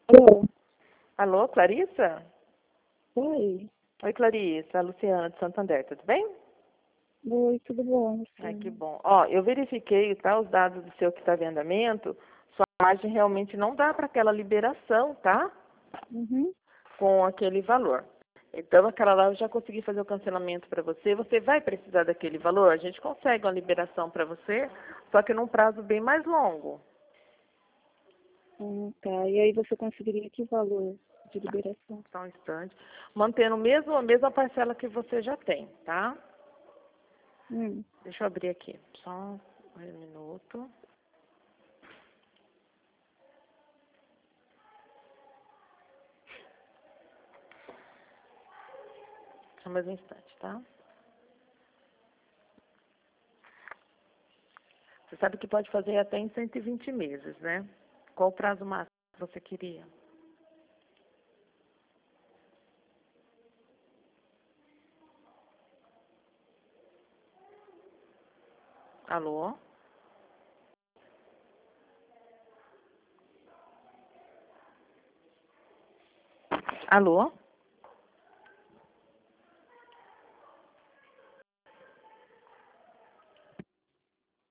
Alô? Alô, Clarissa? Oi. Oi, Clarissa, a Luciana de Santander, tudo bem? Oi, tudo bom, Ai, que Luciana? bom. Ó, eu verifiquei, tá, os dados do seu que está em andamento, sua margem realmente não dá para aquela liberação, tá? Uhum. Com aquele valor. Então, aquela lá eu já consegui fazer o cancelamento para você. Você vai precisar daquele valor? A gente consegue uma liberação para você, só que num prazo bem mais longo. Tá. E aí você conseguiria que valor de liberação? Só um instante. Mantendo a mesma parcela que você já tem, tá? Hum. Deixa eu abrir aqui. Só um minuto. Só mais um instante, tá? Você sabe que pode fazer até em 120 meses, né? Qual o prazo máximo que você queria? Alô? Alô?